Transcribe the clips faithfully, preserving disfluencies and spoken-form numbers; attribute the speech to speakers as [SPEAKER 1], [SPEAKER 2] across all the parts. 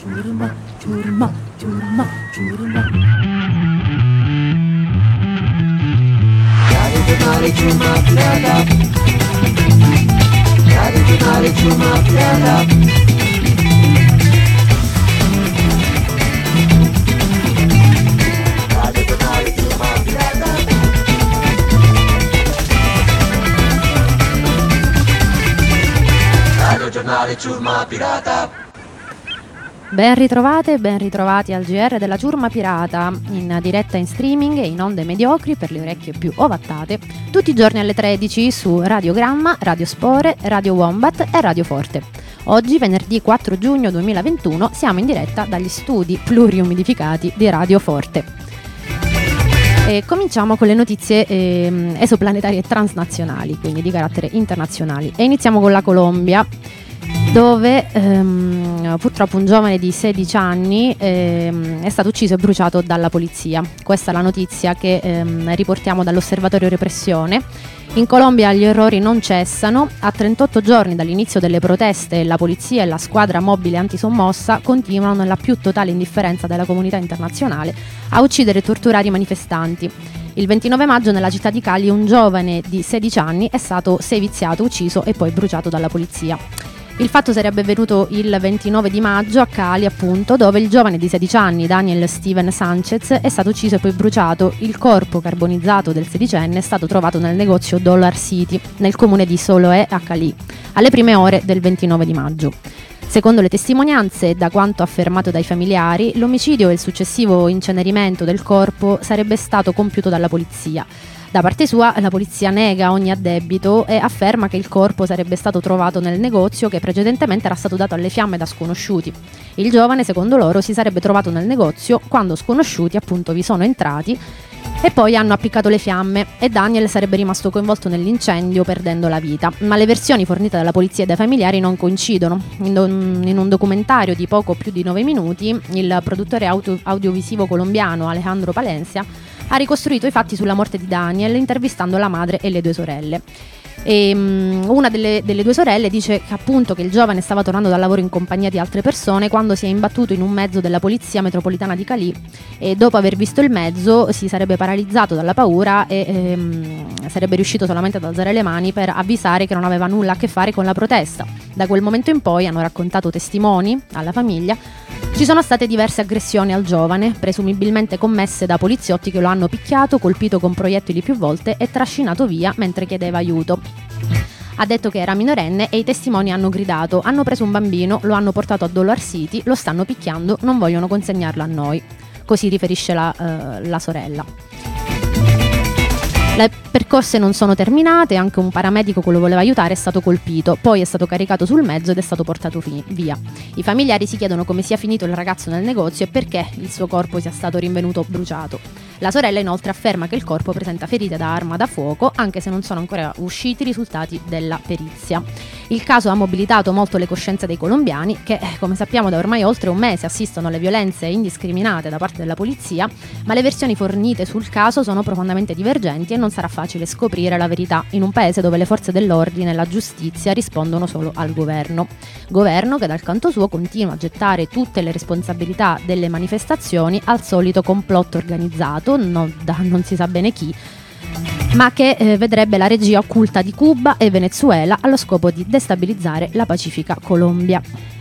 [SPEAKER 1] ciurma, ciurma, ciurma, ciurma. Radio Giornale Ciurma Pirata. Radio Giornale Ciurma Pirata. Radio Giornale Ciurma Pirata. Radio Giornale Ciurma Pirata.
[SPEAKER 2] Ben ritrovate, ben ritrovati al G R della Ciurma Pirata, in diretta in streaming e in onde mediocri per le orecchie più ovattate, tutti i giorni alle tredici su Radio Gramma, Radio Spore, Radio Wombat e Radio Forte. Oggi, venerdì quattro giugno duemilaventuno, siamo in diretta dagli studi pluriumidificati di Radio Forte. E cominciamo con le notizie eh, esoplanetarie e transnazionali, quindi di carattere internazionali. E iniziamo con la Colombia, dove ehm, purtroppo un giovane di sedici anni ehm, è stato ucciso e bruciato dalla polizia. Questa è la notizia che ehm, riportiamo dall'Osservatorio Repressione. In Colombia gli orrori non cessano. A trentotto giorni dall'inizio delle proteste, la polizia e la squadra mobile antisommossa continuano nella più totale indifferenza della comunità internazionale a uccidere e torturare i manifestanti. Il ventinove maggio nella città di Cali un giovane di sedici anni è stato seviziato, ucciso e poi bruciato dalla polizia. Il fatto sarebbe avvenuto il ventinove di maggio a Cali, appunto, dove il giovane di sedici anni, Daniel Steven Sanchez, è stato ucciso e poi bruciato. Il corpo carbonizzato del sedicenne è stato trovato nel negozio Dollar City, nel comune di Soloé a Cali, alle prime ore del ventinove di maggio. Secondo le testimonianze, da quanto affermato dai familiari, l'omicidio e il successivo incenerimento del corpo sarebbe stato compiuto dalla polizia. Da parte sua, la polizia nega ogni addebito e afferma che il corpo sarebbe stato trovato nel negozio che precedentemente era stato dato alle fiamme da sconosciuti. Il giovane, secondo loro, si sarebbe trovato nel negozio quando sconosciuti, appunto, vi sono entrati e poi hanno appiccato le fiamme e Daniel sarebbe rimasto coinvolto nell'incendio perdendo la vita. Ma le versioni fornite dalla polizia e dai familiari non coincidono. In, do- in un documentario di poco più di nove minuti, il produttore auto- audiovisivo colombiano Alejandro Palencia ha ricostruito i fatti sulla morte di Daniel intervistando la madre e le due sorelle. E, um, una delle, delle due sorelle dice che appunto che il giovane stava tornando dal lavoro in compagnia di altre persone quando si è imbattuto in un mezzo della polizia metropolitana di Cali e dopo aver visto il mezzo si sarebbe paralizzato dalla paura e ehm, sarebbe riuscito solamente ad alzare le mani per avvisare che non aveva nulla a che fare con la protesta. Da quel momento in poi, hanno raccontato testimoni alla famiglia, ci sono state diverse aggressioni al giovane, presumibilmente commesse da poliziotti che lo hanno picchiato, colpito con proiettili più volte e trascinato via mentre chiedeva aiuto. Ha detto che era minorenne e i testimoni hanno gridato: hanno preso un bambino, lo hanno portato a Dollar City, lo stanno picchiando, non vogliono consegnarlo a noi. Così riferisce la, uh, la sorella. Le percosse non sono terminate, anche un paramedico che lo voleva aiutare è stato colpito, poi è stato caricato sul mezzo ed è stato portato fi- via. I familiari si chiedono come sia finito il ragazzo nel negozio e perché il suo corpo sia stato rinvenuto bruciato. La sorella inoltre afferma che il corpo presenta ferite da arma da fuoco, anche se non sono ancora usciti i risultati della perizia. Il caso ha mobilitato molto le coscienze dei colombiani che, come sappiamo, da ormai oltre un mese assistono alle violenze indiscriminate da parte della polizia, ma le versioni fornite sul caso sono profondamente divergenti e non sarà facile scoprire la verità in un paese dove le forze dell'ordine e la giustizia rispondono solo al governo. Governo che dal canto suo continua a gettare tutte le responsabilità delle manifestazioni al solito complotto organizzato, no, da non si sa bene chi, ma che eh, vedrebbe la regia occulta di Cuba e Venezuela allo scopo di destabilizzare la pacifica Colombia.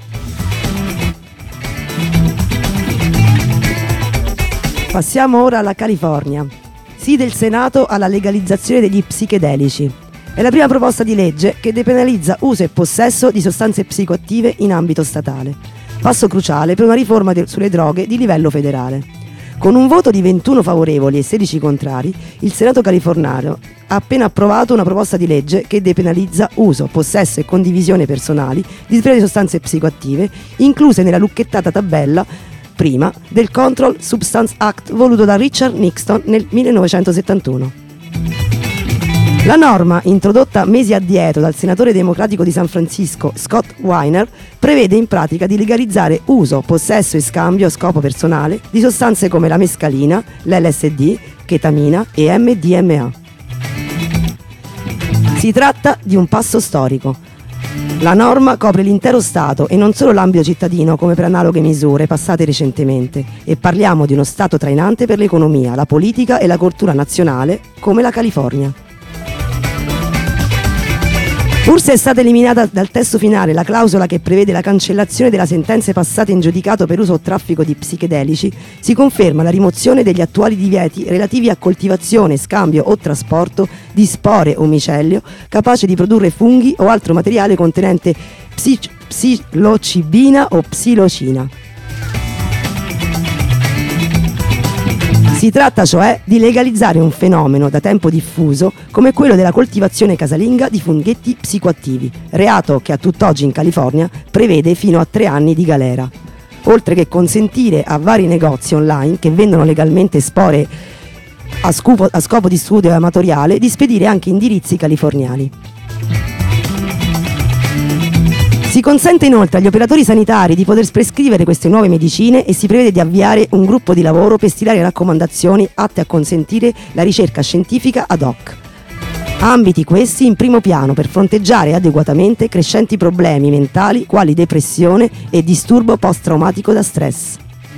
[SPEAKER 3] Passiamo ora alla California. Sì del Senato alla legalizzazione degli psichedelici. È la prima proposta di legge che depenalizza uso e possesso di sostanze psicoattive in ambito statale. Passo cruciale per una riforma de- sulle droghe di livello federale. Con un voto di ventuno favorevoli e sedici contrari, il Senato californiano ha appena approvato una proposta di legge che depenalizza uso, possesso e condivisione personali di svariate sostanze psicoattive, incluse nella lucchettata tabella prima del Controlled Substance Act voluto da Richard Nixon nel millenovecentosettantuno. La norma, introdotta mesi addietro dal senatore democratico di San Francisco Scott Weiner, prevede in pratica di legalizzare uso, possesso e scambio a scopo personale di sostanze come la mescalina, l'L S D, chetamina e M D M A. Si tratta di un passo storico. La norma copre l'intero Stato e non solo l'ambito cittadino come per analoghe misure passate recentemente, e parliamo di uno Stato trainante per l'economia, la politica e la cultura nazionale come la California. Pur se è stata eliminata dal testo finale la clausola che prevede la cancellazione delle sentenze passate in giudicato per uso o traffico di psichedelici, si conferma la rimozione degli attuali divieti relativi a coltivazione, scambio o trasporto di spore o micelio capace di produrre funghi o altro materiale contenente psi- psilocibina o psilocina. Si tratta cioè di legalizzare un fenomeno da tempo diffuso come quello della coltivazione casalinga di funghetti psicoattivi, reato che a tutt'oggi in California prevede fino a tre anni di galera, oltre che consentire a vari negozi online che vendono legalmente spore a scopo, a scopo di studio amatoriale di spedire anche indirizzi californiani. Si consente inoltre agli operatori sanitari di poter prescrivere queste nuove medicine e si prevede di avviare un gruppo di lavoro per stilare raccomandazioni atte a consentire la ricerca scientifica ad hoc. Ambiti questi in primo piano per fronteggiare adeguatamente crescenti problemi mentali quali depressione e disturbo post-traumatico da stress.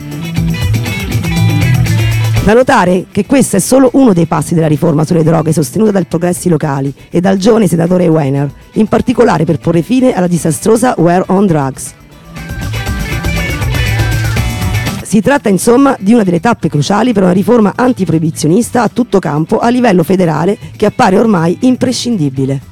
[SPEAKER 3] Da notare che questo è solo uno dei passi della riforma sulle droghe sostenuta dai progressi locali e dal giovane senatore Weiner, in particolare per porre fine alla disastrosa War on Drugs. Si tratta insomma di una delle tappe cruciali per una riforma antiproibizionista a tutto campo a livello federale che appare ormai imprescindibile.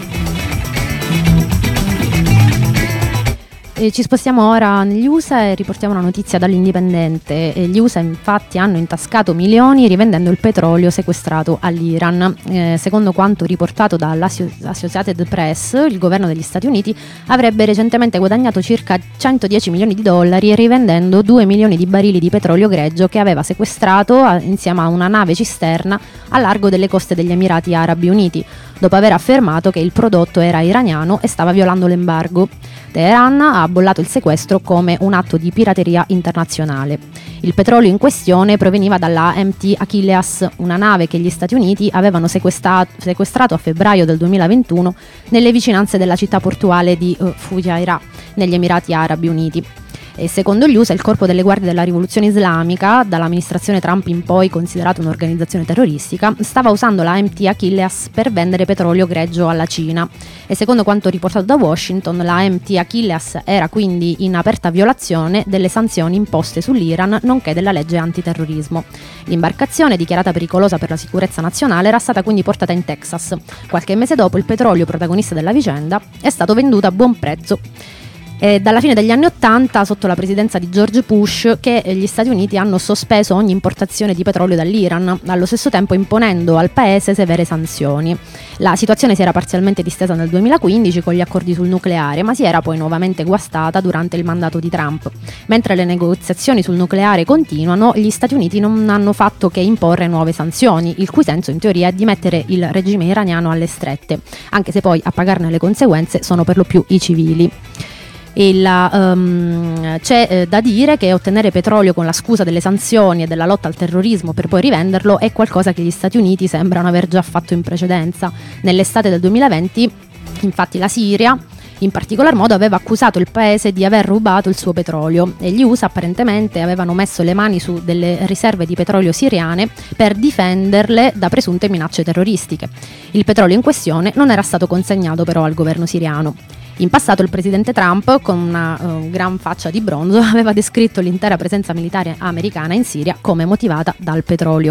[SPEAKER 2] E ci spostiamo ora negli U S A e riportiamo una notizia dall'Indipendente. E gli U S A infatti hanno intascato milioni rivendendo il petrolio sequestrato all'Iran. Eh, secondo quanto riportato dall'Associated Press, il governo degli Stati Uniti avrebbe recentemente guadagnato circa centodieci milioni di dollari rivendendo due milioni di barili di petrolio greggio che aveva sequestrato a, insieme a una nave cisterna a largo delle coste degli Emirati Arabi Uniti, dopo aver affermato che il prodotto era iraniano e stava violando l'embargo. Teheran ha bollato il sequestro come un atto di pirateria internazionale. Il petrolio in questione proveniva dalla M T Achilles, una nave che gli Stati Uniti avevano sequestrato a febbraio del duemilaventuno nelle vicinanze della città portuale di uh, Fujairah, negli Emirati Arabi Uniti. E secondo gli U S A il corpo delle guardie della rivoluzione islamica, dall'amministrazione Trump in poi considerato un'organizzazione terroristica, stava usando la M T Achilles per vendere petrolio greggio alla Cina. E secondo quanto riportato da Washington, la M T Achilles era quindi in aperta violazione delle sanzioni imposte sull'Iran, nonché della legge antiterrorismo. L'imbarcazione, dichiarata pericolosa per la sicurezza nazionale, era stata quindi portata in Texas. Qualche mese dopo il petrolio, protagonista della vicenda, è stato venduto a buon prezzo. È dalla fine degli anni Ottanta, sotto la presidenza di George Bush, che gli Stati Uniti hanno sospeso ogni importazione di petrolio dall'Iran, allo stesso tempo imponendo al paese severe sanzioni. La situazione si era parzialmente distesa nel duemilaquindici con gli accordi sul nucleare, ma si era poi nuovamente guastata durante il mandato di Trump. Mentre le negoziazioni sul nucleare continuano, gli Stati Uniti non hanno fatto che imporre nuove sanzioni, il cui senso in teoria è di mettere il regime iraniano alle strette, anche se poi a pagarne le conseguenze sono per lo più i civili. Il, um, c'è eh, da dire che ottenere petrolio con la scusa delle sanzioni e della lotta al terrorismo per poi rivenderlo è qualcosa che gli Stati Uniti sembrano aver già fatto in precedenza. Nell'estate del duemilaventi, infatti, la Siria in particolar modo aveva accusato il paese di aver rubato il suo petrolio e gli U S A apparentemente avevano messo le mani su delle riserve di petrolio siriane per difenderle da presunte minacce terroristiche. Il petrolio in questione non era stato consegnato però al governo siriano. In passato il presidente Trump, con una uh, gran faccia di bronzo, aveva descritto l'intera presenza militare americana in Siria come motivata dal petrolio.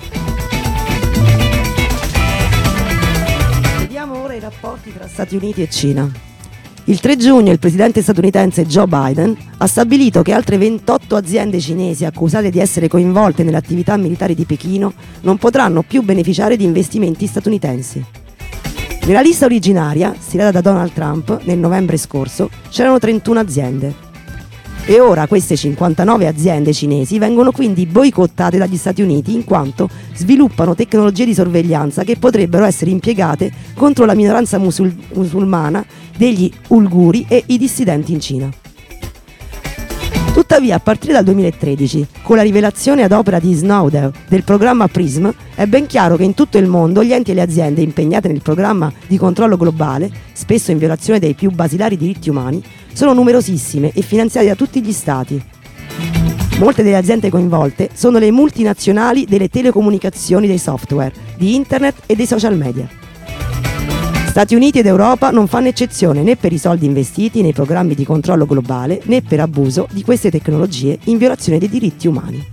[SPEAKER 3] Vediamo ora i rapporti tra Stati Uniti e Cina. Il tre giugno il presidente statunitense Joe Biden ha stabilito che altre ventotto aziende cinesi accusate di essere coinvolte nelle attività militari di Pechino non potranno più beneficiare di investimenti statunitensi. Nella lista originaria, stilata da Donald Trump nel novembre scorso, c'erano trentuno aziende. E ora queste cinquantanove aziende cinesi vengono quindi boicottate dagli Stati Uniti in quanto sviluppano tecnologie di sorveglianza che potrebbero essere impiegate contro la minoranza musul- musulmana degli Uiguri e i dissidenti in Cina. Tuttavia, a partire dal duemilatredici, con la rivelazione ad opera di Snowden del programma PRISM, è ben chiaro che in tutto il mondo gli enti e le aziende impegnate nel programma di controllo globale, spesso in violazione dei più basilari diritti umani, sono numerosissime e finanziate da tutti gli stati. Molte delle aziende coinvolte sono le multinazionali delle telecomunicazioni, dei software, di internet e dei social media. Stati Uniti ed Europa non fanno eccezione né per i soldi investiti nei programmi di controllo globale né per abuso di queste tecnologie in violazione dei diritti umani.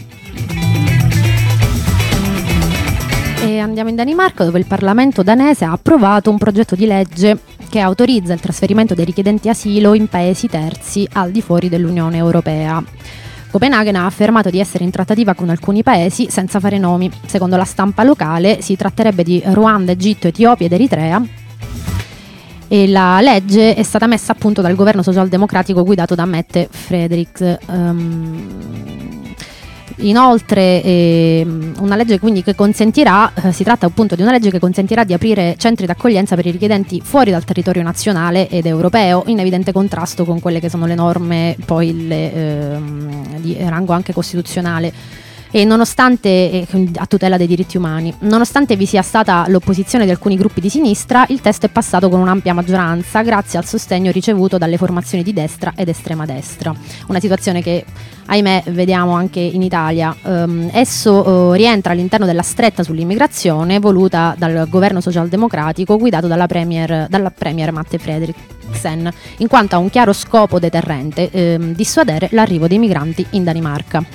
[SPEAKER 2] E andiamo in Danimarca, dove il Parlamento danese ha approvato un progetto di legge che autorizza il trasferimento dei richiedenti asilo in paesi terzi al di fuori dell'Unione Europea. Copenaghen ha affermato di essere in trattativa con alcuni paesi senza fare nomi. Secondo la stampa locale si tratterebbe di Ruanda, Egitto, Etiopia ed Eritrea. E la legge è stata messa a punto dal governo socialdemocratico guidato da Mette Frederiksen. Um, inoltre eh, una legge quindi che consentirà, eh, si tratta appunto di una legge che consentirà di aprire centri d'accoglienza per i richiedenti fuori dal territorio nazionale ed europeo, in evidente contrasto con quelle che sono le norme poi le, eh, di rango anche costituzionale. E nonostante, eh, a tutela dei diritti umani, nonostante vi sia stata l'opposizione di alcuni gruppi di sinistra, il testo è passato con un'ampia maggioranza grazie al sostegno ricevuto dalle formazioni di destra ed estrema destra. Una situazione che, ahimè, vediamo anche in Italia. Um, esso uh, rientra all'interno della stretta sull'immigrazione voluta dal governo socialdemocratico guidato dalla premier, dalla premier Mette Frederiksen, in quanto ha un chiaro scopo deterrente, ehm, dissuadere l'arrivo dei migranti in Danimarca.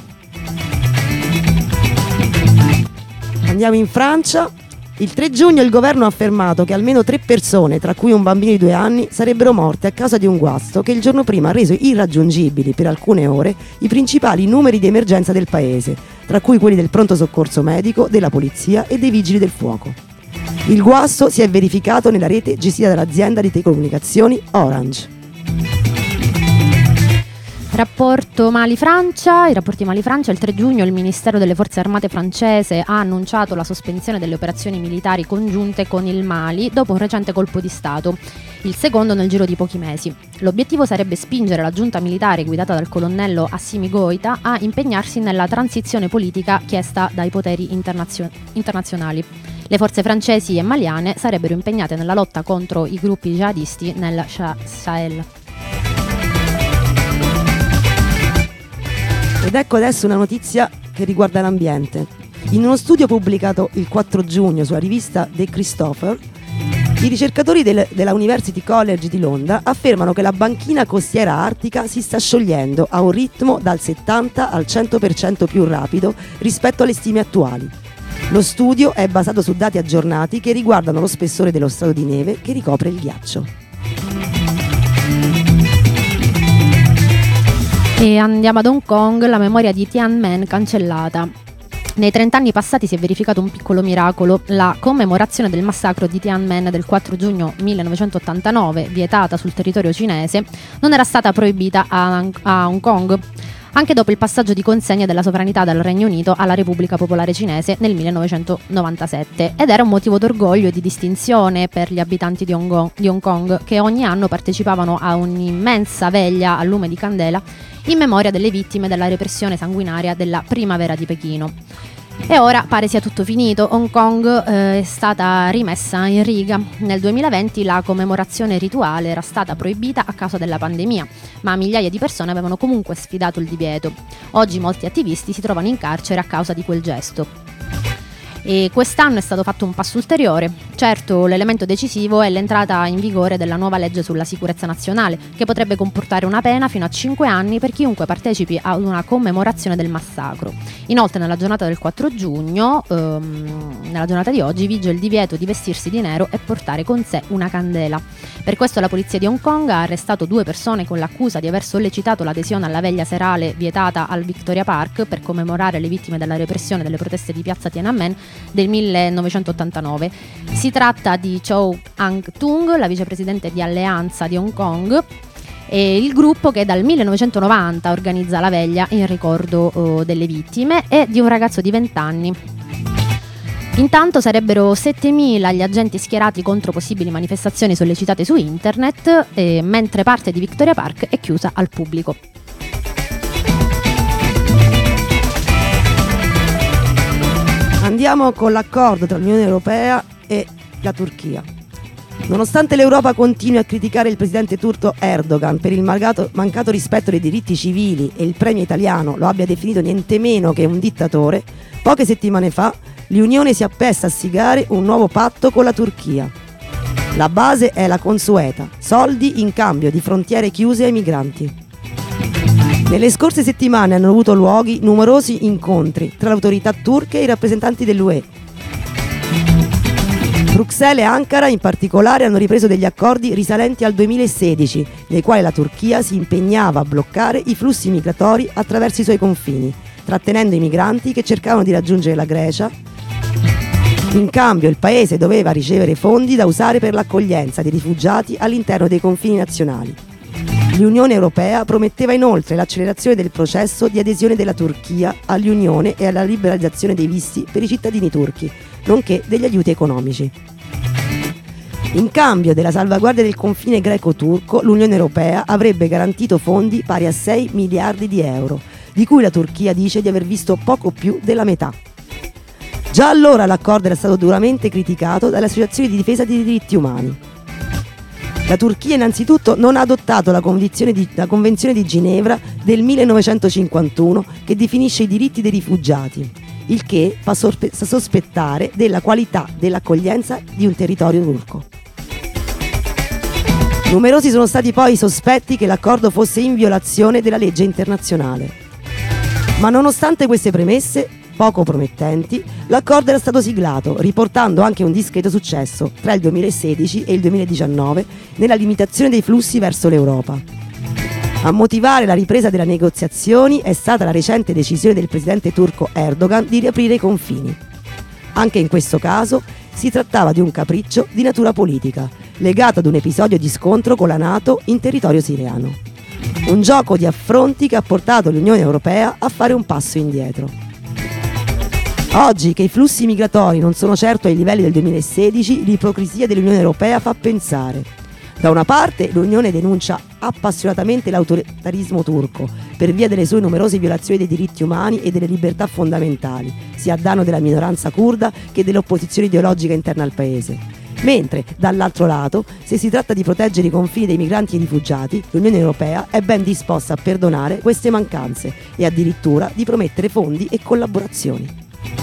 [SPEAKER 3] Andiamo in Francia. Il tre giugno il governo ha affermato che almeno tre persone, tra cui un bambino di due anni, sarebbero morte a causa di un guasto che il giorno prima ha reso irraggiungibili per alcune ore i principali numeri di emergenza del paese, tra cui quelli del pronto soccorso medico, della polizia e dei vigili del fuoco. Il guasto si è verificato nella rete gestita dall'azienda di telecomunicazioni Orange.
[SPEAKER 2] Rapporto Mali-Francia, i rapporti Mali-Francia, il tre giugno il Ministero delle Forze Armate francese ha annunciato la sospensione delle operazioni militari congiunte con il Mali dopo un recente colpo di Stato, il secondo nel giro di pochi mesi. L'obiettivo sarebbe spingere la giunta militare guidata dal colonnello Assimi Goïta a impegnarsi nella transizione politica chiesta dai poteri internazio- internazionali. Le forze francesi e maliane sarebbero impegnate nella lotta contro i gruppi jihadisti nel Sahel.
[SPEAKER 3] Ed ecco adesso una notizia che riguarda l'ambiente. In uno studio pubblicato il quattro giugno sulla rivista The Christopher, i ricercatori del, della University College di Londra affermano che la banchina costiera artica si sta sciogliendo a un ritmo dal settanta al cento per cento più rapido rispetto alle stime attuali. Lo studio è basato su dati aggiornati che riguardano lo spessore dello strato di neve che ricopre il ghiaccio.
[SPEAKER 2] E andiamo ad Hong Kong, la memoria di Tiananmen cancellata. Nei trent'anni passati si è verificato un piccolo miracolo. La commemorazione del massacro di Tiananmen del quattro giugno millenovecentottantanove, vietata sul territorio cinese, non era stata proibita a, a Hong Kong, anche dopo il passaggio di consegna della sovranità dal Regno Unito alla Repubblica Popolare Cinese nel millenovecentonovantasette, ed era un motivo d'orgoglio e di distinzione per gli abitanti di Hong Kong, di Hong Kong che ogni anno partecipavano a un'immensa veglia a lume di candela in memoria delle vittime della repressione sanguinaria della primavera di Pechino. E ora pare sia tutto finito. Hong Kong eh, è stata rimessa in riga. Nel duemilaventi la commemorazione rituale era stata proibita a causa della pandemia, ma migliaia di persone avevano comunque sfidato il divieto. Oggi molti attivisti si trovano in carcere a causa di quel gesto. E quest'anno è stato fatto un passo ulteriore. Certo, l'elemento decisivo è l'entrata in vigore della nuova legge sulla sicurezza nazionale, che potrebbe comportare una pena fino a cinque anni per chiunque partecipi ad una commemorazione del massacro. Inoltre, nella giornata del quattro giugno, ehm, nella giornata di oggi, vige il divieto di vestirsi di nero e portare con sé una candela. Per questo la polizia di Hong Kong ha arrestato due persone con l'accusa di aver sollecitato l'adesione alla veglia serale vietata al Victoria Park per commemorare le vittime della repressione delle proteste di piazza Tiananmen del millenovecentottantanove. Si tratta di Chow Hang-tung, la vicepresidente di Alleanza di Hong Kong, e il gruppo che dal millenovecentonovanta organizza la veglia in ricordo uh, delle vittime, e di un ragazzo di venti anni. Intanto sarebbero settemila gli agenti schierati contro possibili manifestazioni sollecitate su internet, eh, mentre parte di Victoria Park è chiusa al pubblico.
[SPEAKER 3] Andiamo con l'accordo tra l'Unione Europea e la Turchia. Nonostante l'Europa continui a criticare il presidente turco Erdogan per il mancato, mancato rispetto dei diritti civili e il premio italiano lo abbia definito niente meno che un dittatore, poche settimane fa l'Unione si appresta a siglare un nuovo patto con la Turchia. La base è la consueta, soldi in cambio di frontiere chiuse ai migranti. Nelle scorse settimane hanno avuto luogo numerosi incontri tra le autorità turche e i rappresentanti dell'U E. Bruxelles e Ankara in particolare hanno ripreso degli accordi risalenti al duemilasedici, nei quali la Turchia si impegnava a bloccare i flussi migratori attraverso i suoi confini, trattenendo i migranti che cercavano di raggiungere la Grecia. In cambio il paese doveva ricevere fondi da usare per l'accoglienza di rifugiati all'interno dei confini nazionali. L'Unione Europea prometteva inoltre l'accelerazione del processo di adesione della Turchia all'Unione e alla liberalizzazione dei visti per i cittadini turchi, nonché degli aiuti economici. In cambio della salvaguardia del confine greco-turco, l'Unione Europea avrebbe garantito fondi pari a sei miliardi di euro, di cui la Turchia dice di aver visto poco più della metà. Già allora l'accordo era stato duramente criticato dalle associazioni di difesa dei diritti umani. La Turchia innanzitutto non ha adottato la Convenzione di, la Convenzione di Ginevra del millenovecentocinquantuno che definisce i diritti dei rifugiati, il che fa sorpe- sospettare della qualità dell'accoglienza di un territorio turco. Numerosi sono stati poi i sospetti che l'accordo fosse in violazione della legge internazionale. Ma nonostante queste premesse poco promettenti, l'accordo era stato siglato, riportando anche un discreto successo tra il duemilasedici e il duemiladiciannove nella limitazione dei flussi verso l'Europa. A motivare la ripresa delle negoziazioni è stata la recente decisione del presidente turco Erdogan di riaprire i confini. Anche in questo caso si trattava di un capriccio di natura politica, legato ad un episodio di scontro con la NATO in territorio siriano. Un gioco di affronti che ha portato l'Unione Europea a fare un passo indietro. Oggi che i flussi migratori non sono certo ai livelli del duemilasedici, l'ipocrisia dell'Unione Europea fa pensare. Da una parte l'Unione denuncia appassionatamente l'autoritarismo turco per via delle sue numerose violazioni dei diritti umani e delle libertà fondamentali, sia a danno della minoranza curda che dell'opposizione ideologica interna al paese. Mentre, dall'altro lato, se si tratta di proteggere i confini dei migranti e rifugiati, l'Unione Europea è ben disposta a perdonare queste mancanze e addirittura di promettere fondi e collaborazioni.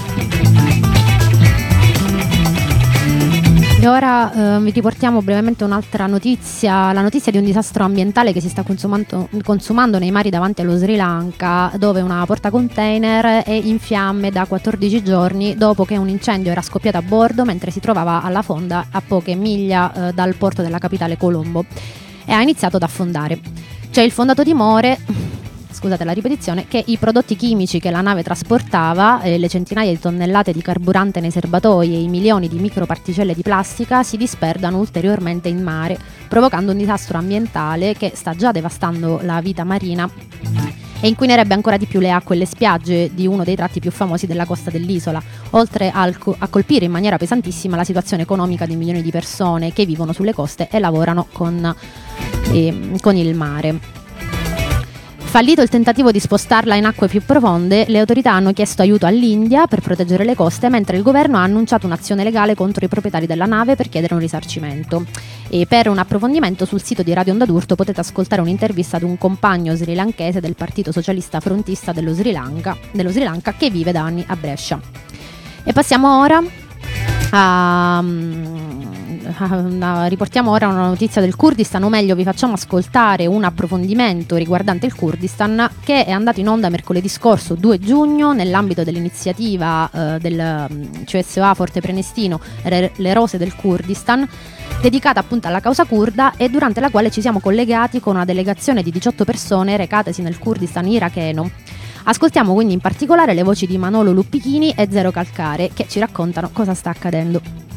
[SPEAKER 2] E ora eh, vi riportiamo brevemente un'altra notizia, la notizia di un disastro ambientale che si sta consumando, consumando nei mari davanti allo Sri Lanka, dove una portacontainer è in fiamme da quattordici giorni dopo che un incendio era scoppiato a bordo mentre si trovava alla fonda a poche miglia eh, dal porto della capitale Colombo e ha iniziato ad affondare. C'è il fondato timore, scusate la ripetizione, che i prodotti chimici che la nave trasportava, eh, le centinaia di tonnellate di carburante nei serbatoi e i milioni di microparticelle di plastica si disperdano ulteriormente in mare, provocando un disastro ambientale che sta già devastando la vita marina e inquinerebbe ancora di più le acque e le spiagge di uno dei tratti più famosi della costa dell'isola, oltre al co- a colpire in maniera pesantissima la situazione economica di milioni di persone che vivono sulle coste e lavorano con, eh, con il mare. Fallito il tentativo di spostarla in acque più profonde, le autorità hanno chiesto aiuto all'India per proteggere le coste, mentre il governo ha annunciato un'azione legale contro i proprietari della nave per chiedere un risarcimento. E per un approfondimento sul sito di Radio Onda d'Urto potete ascoltare un'intervista ad un compagno srilankese del Partito Socialista Frontista dello Sri Lanka, dello Sri Lanka che vive da anni a Brescia. E passiamo ora a... riportiamo ora una notizia del Kurdistan, o meglio vi facciamo ascoltare un approfondimento riguardante il Kurdistan che è andato in onda mercoledì scorso due giugno nell'ambito dell'iniziativa eh, del C S O A Forte Prenestino Le Rose del Kurdistan, dedicata appunto alla causa curda e durante la quale ci siamo collegati con una delegazione di diciotto persone recatesi nel Kurdistan iracheno. Ascoltiamo quindi in particolare le voci di Manolo Luppichini e Zero Calcare che ci raccontano cosa sta accadendo.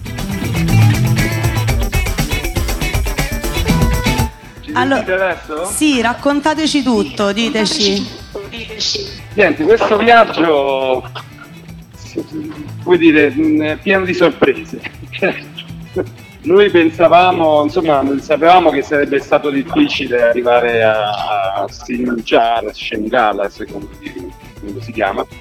[SPEAKER 4] Allora, sì, raccontateci tutto, diteci.
[SPEAKER 5] Niente, questo viaggio, vuol dire, è pieno di sorprese. Noi pensavamo, insomma, sapevamo che sarebbe stato difficile arrivare a, a Sinjar, Shengala, secondo come si chiama,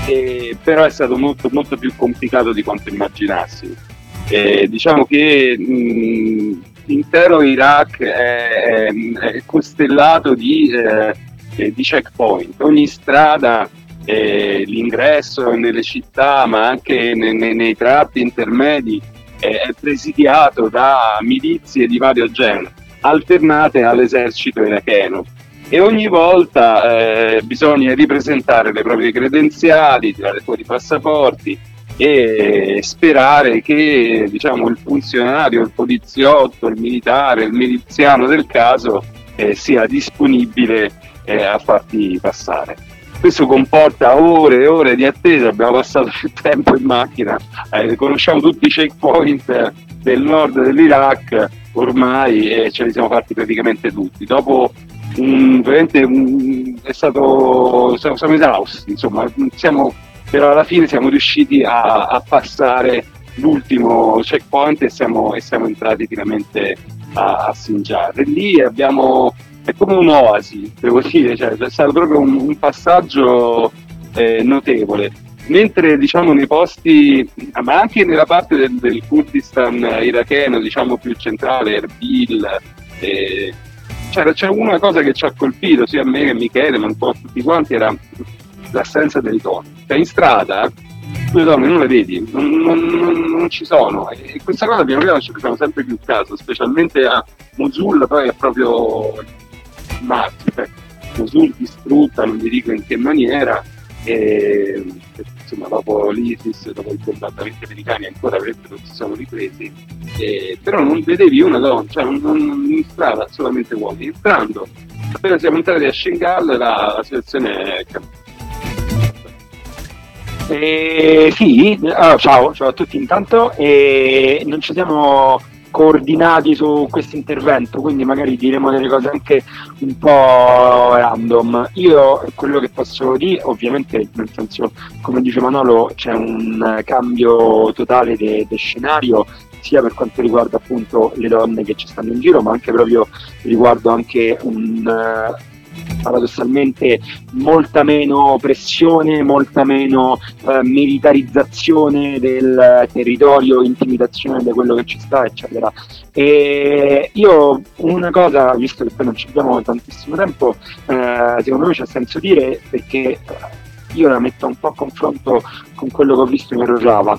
[SPEAKER 5] e, però è stato molto, molto più complicato di quanto immaginassi. E, diciamo che mh, l'intero Iraq è, è costellato di, eh, di checkpoint. Ogni strada, eh, l'ingresso nelle città, ma anche nei, nei, nei tratti intermedi, eh, è presidiato da milizie di vario genere, alternate all'esercito iracheno. E ogni volta eh, bisogna ripresentare le proprie credenziali, tirare fuori i passaporti e sperare che, diciamo, il funzionario, il poliziotto, il militare, il miliziano del caso eh, sia disponibile eh, a farti passare. Questo comporta ore e ore di attesa, abbiamo passato più tempo in macchina, eh, conosciamo tutti i checkpoint del nord dell'Iraq ormai e ce li siamo fatti praticamente tutti. Dopo un, veramente un, è stato, siamo, siamo esausti, insomma, siamo, però alla fine siamo riusciti a, a passare l'ultimo checkpoint e siamo, e siamo entrati finalmente a, a Sinjar. E lì abbiamo, è come un'oasi, devo dire, cioè, è stato proprio un, un passaggio eh, notevole. Mentre, diciamo, nei posti, ma anche nella parte del, del Kurdistan iracheno, diciamo più centrale, Erbil, eh, c'era, c'era una cosa che ci ha colpito sia a me che a Michele, ma un po' a tutti quanti, era l'assenza delle donne. Cioè, in strada le donne non le vedi, non, non, non, non ci sono, e questa cosa piano piano ci facciamo sempre più caso, specialmente a Mosul. Poi è proprio Marte, cioè, Mosul distrutta, non vi dico in che maniera, e insomma dopo l'ISIS, dopo i bombardamenti americani ancora avrebbero non si sono ripresi, e, però non vedevi una donna, cioè non, non, in strada solamente uomini. Entrando, appena siamo entrati a Shingal, la, la situazione è cambiata.
[SPEAKER 6] Eh, sì, allora, ciao, ciao a tutti intanto, eh, non ci siamo coordinati su questo intervento, quindi magari diremo delle cose anche un po' random. Io quello che posso dire, ovviamente, nel senso, come dice Manolo, c'è un cambio totale di scenario, sia per quanto riguarda appunto le donne che ci stanno in giro, ma anche proprio riguardo anche un... paradossalmente molta meno pressione, molta meno eh, militarizzazione del territorio, intimidazione di quello che ci sta, eccetera. E io una cosa, visto che poi non ci abbiamo tantissimo tempo, eh, secondo me c'è senso dire, perché io la metto un po' a confronto con quello che ho visto in Rojava,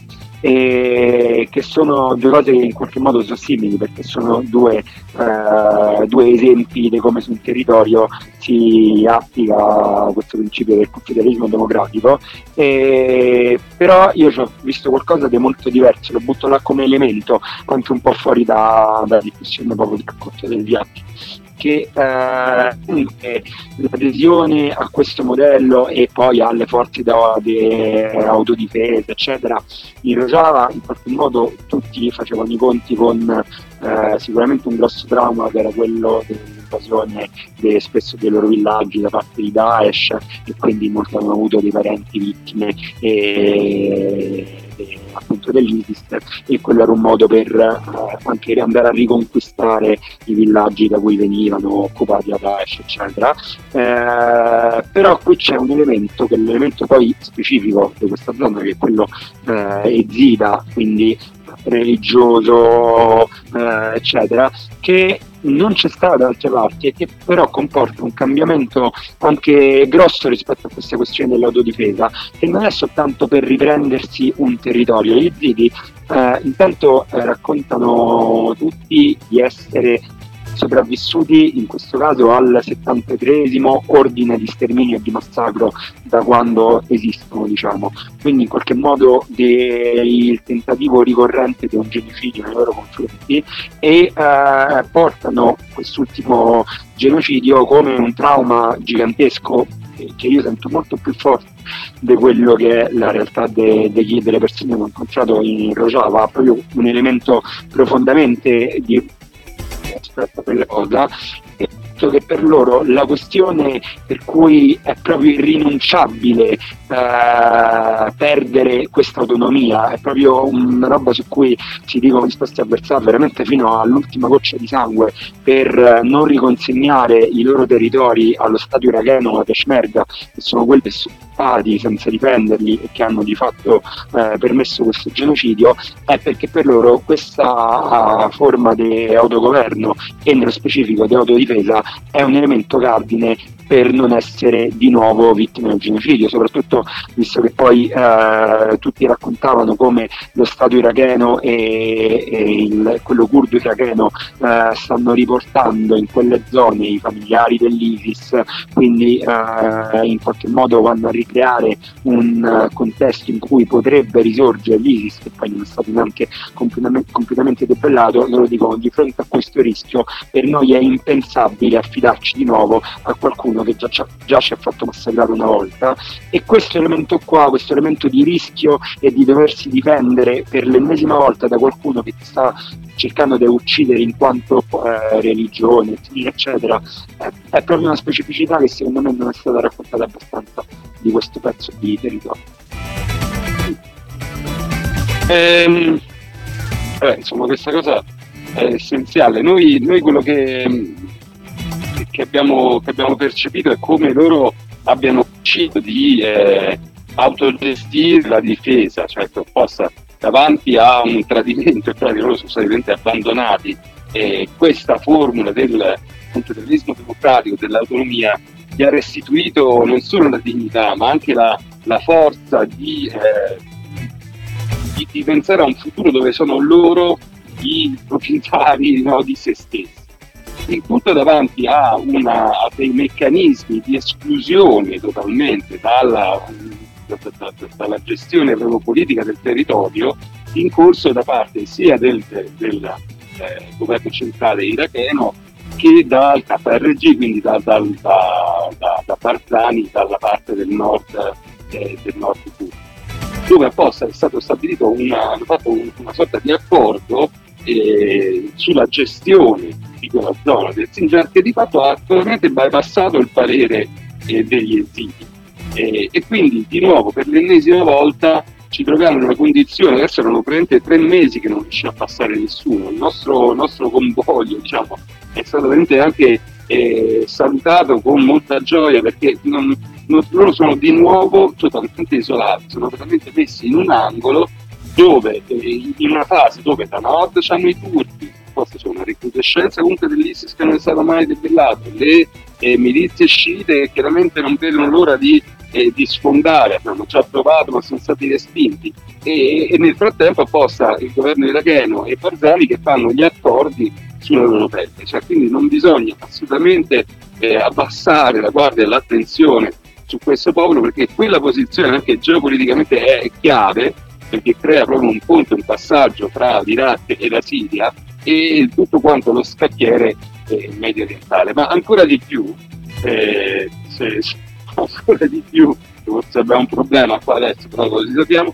[SPEAKER 6] e che sono due cose che in qualche modo sono simili, perché sono due, eh, due esempi di come su un territorio si applica questo principio del confederalismo democratico, e, però io ci ho visto qualcosa di molto diverso, lo butto là come elemento anche un po' fuori da, da discussione proprio di racconto del viaggio, che eh, l'adesione a questo modello e poi alle forze di autodifesa eccetera in Rojava, in qualche modo tutti facevano i conti con eh, sicuramente un grosso trauma, che era quello dell'invasione de, spesso dei loro villaggi da parte di Daesh, e quindi molti hanno avuto dei parenti vittime e, e, appunto dell'ISIS, e quello era un modo per eh, anche andare a riconquistare i villaggi da cui venivano occupati da Daesh eccetera. Eh, però qui c'è un elemento, che è l'elemento poi specifico di questa zona, che è quello eh, ezida, quindi religioso eh, eccetera, che non c'è stato da altre parti e che però comporta un cambiamento anche grosso rispetto a questa questione dell'autodifesa, che non è soltanto per riprendersi un territorio. Gli yazidi eh, intanto eh, raccontano tutti di essere sopravvissuti in questo caso al settantatreesimo ordine di sterminio e di massacro da quando esistono, diciamo, quindi in qualche modo de- il tentativo ricorrente di un genocidio nei loro confronti, e eh, portano quest'ultimo genocidio come un trauma gigantesco che io sento molto più forte di quello che è la realtà de- de- delle persone che ho incontrato in Rojava, proprio un elemento profondamente di rispetto a quella cosa, che per loro la questione per cui è proprio irrinunciabile eh, perdere questa autonomia è proprio una roba su cui si dicono disposti a versare veramente fino all'ultima goccia di sangue per non riconsegnare i loro territori allo stato iracheno, a Peshmerga, che sono quelli occupati senza difenderli e che hanno di fatto eh, permesso questo genocidio, è perché per loro questa uh, forma di autogoverno e nello specifico di autodifesa è un elemento cardine per non essere di nuovo vittime del genocidio, soprattutto visto che poi eh, tutti raccontavano come lo Stato iracheno e, e il, quello curdo iracheno eh, stanno riportando in quelle zone i familiari dell'ISIS, quindi eh, in qualche modo vanno a ricreare un uh, contesto in cui potrebbe risorgere l'ISIS, che poi non è stato neanche completamente, completamente debellato. Loro dicono: di fronte a questo rischio per noi è impensabile affidarci di nuovo a qualcuno che già, già ci ha fatto massacrare una volta, e questo elemento qua, questo elemento di rischio e di doversi difendere per l'ennesima volta da qualcuno che ti sta cercando di uccidere in quanto eh, religione, etnia, eccetera, è, è proprio una specificità che secondo me non è stata raccontata abbastanza di questo pezzo di territorio.
[SPEAKER 5] Ehm, eh, insomma, questa cosa è essenziale. Noi, noi quello che Che abbiamo, che abbiamo percepito è come loro abbiano deciso di eh, autogestire la difesa, cioè che possa, davanti a un tradimento, cioè che loro sono stati veramente abbandonati, e questa formula del federalismo democratico, dell'autonomia, gli ha restituito non solo la dignità ma anche la, la forza di, eh, di, di pensare a un futuro dove sono loro i proprietari, no, di se stessi. Il tutto davanti a, una, a dei meccanismi di esclusione totalmente dalla, da, da, da, dalla gestione proprio politica del territorio in corso da parte sia del, del, del eh, governo centrale iracheno che dal K R G, quindi da, da, da, da, da Barzani, dalla parte del nord eh, del nord curdo, dove apposta è stato stabilito una, hanno fatto un, una sorta di accordo eh, sulla gestione di quella zona del Sinjar, che di fatto ha totalmente bypassato il parere eh, degli esili, eh, e quindi di nuovo per l'ennesima volta ci troviamo in una condizione. Adesso erano praticamente tre mesi che non riusciva a passare nessuno. Il nostro, nostro convoglio, diciamo, è stato veramente anche eh, salutato con molta gioia, perché non, non, loro sono di nuovo totalmente isolati, sono veramente messi in un angolo dove eh, in una fase dove da nord c'hanno i turchi, forse c'è una recrudescenza comunque dell'ISIS che non è stato mai debellato, le eh, milizie sciite che chiaramente non vedono l'ora di, eh, di sfondare, hanno già provato ma sono stati respinti, e, e nel frattempo apposta il governo iracheno e Barzani che fanno gli accordi sulla loro pelle, cioè, quindi non bisogna assolutamente eh, abbassare la guardia e l'attenzione su questo popolo, perché quella posizione anche geopoliticamente è chiave, perché crea proprio un ponte, un passaggio fra l'Iraq e la Siria e tutto quanto lo scacchiere eh, medio orientale. Ma ancora di più, eh, se, se, ancora di più, forse abbiamo un problema qua adesso, però lo sappiamo,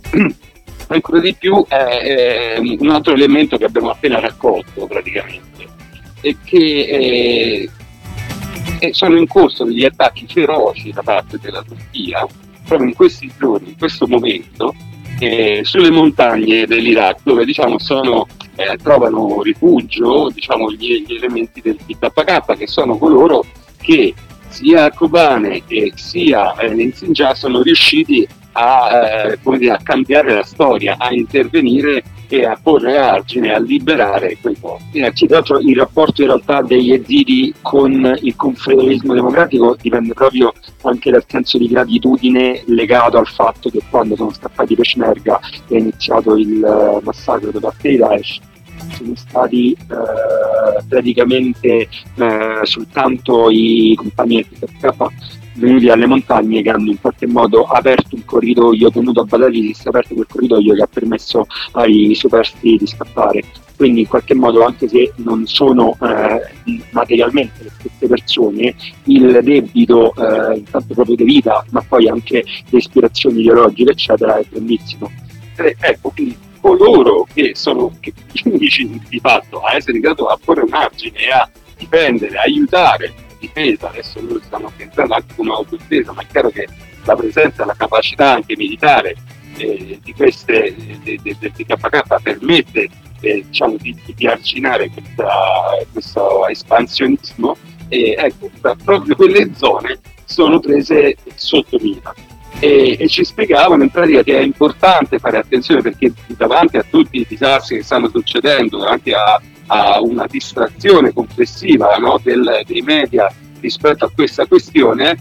[SPEAKER 5] ancora di più è, è un altro elemento che abbiamo appena raccolto praticamente, e che eh, sono in corso degli attacchi feroci da parte della Turchia proprio in questi giorni, in questo momento, Eh, sulle montagne dell'Iraq, dove diciamo sono, eh, trovano rifugio, diciamo, gli, gli elementi del P K K, che sono coloro che sia a Kobane e sia eh, in Sinjar sono riusciti a, eh, come dire, a cambiare la storia, a intervenire e a porre argine, a liberare quei posti. Eh, tra l'altro il rapporto in realtà degli yazidi con il confederalismo democratico dipende proprio anche dal senso di gratitudine legato al fatto che quando sono scappati Peshmerga e è iniziato il uh, massacro da parte di Daesh, sono stati uh, praticamente uh, soltanto i compagni del P K K venuti alle montagne che hanno in qualche modo aperto un corridoio, tenuto a Badalisis, aperto quel corridoio che ha permesso ai superstiti di scappare. Quindi in qualche modo, anche se non sono eh, materialmente le stesse persone, il debito eh, intanto proprio di vita, ma poi anche di ispirazioni ideologiche eccetera, è grandissimo. Eh, ecco, quindi coloro che sono che, gli unici di fatto a essere in grado a porre un margine e a difendere, aiutare la difesa. Adesso loro stanno pensando anche come autodifesa, ma è chiaro che la presenza e la capacità anche militare eh, di queste del de, de, de K K permette eh, diciamo di, di arginare questa, questo espansionismo, e ecco, proprio quelle zone sono prese sotto mira. E, e ci spiegavano in pratica che è importante fare attenzione, perché davanti a tutti i disastri che stanno succedendo, davanti a, a una distrazione complessiva, no, del, dei media rispetto a questa questione,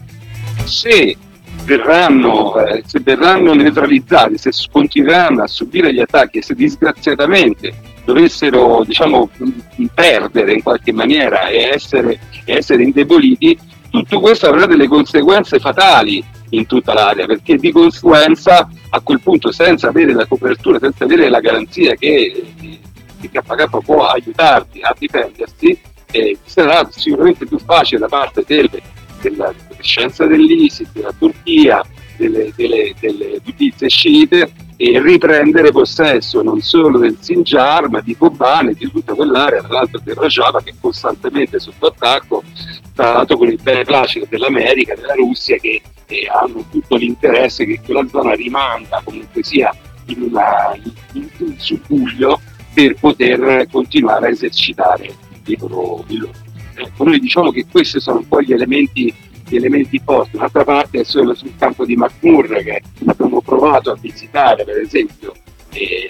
[SPEAKER 5] se verranno, eh, se verranno neutralizzati, se continueranno a subire gli attacchi e se disgraziatamente dovessero, diciamo, perdere in qualche maniera e essere, e essere indeboliti, tutto questo avrà delle conseguenze fatali in tutta l'area, perché di conseguenza a quel punto, senza avere la copertura, senza avere la garanzia che il K K può aiutarti a difendersi, eh, sarà sicuramente più facile da parte delle, della scienza dell'ISIS, della Turchia, delle, delle, delle milizie sciite, e riprendere possesso non solo del Sinjar ma di Kobane e di tutta quell'area, tra l'altro del Rojava, che è costantemente sotto attacco, tra l'altro con il beneplacito dell'America, della Russia, che eh, hanno tutto l'interesse che quella zona rimanga comunque sia in, una, in un subbuglio per poter continuare a esercitare il loro, il loro. Ecco, noi diciamo che questi sono un po' gli elementi gli elementi forti. Un'altra parte è solo sul campo di Makmur, che abbiamo provato a visitare, per esempio, eh,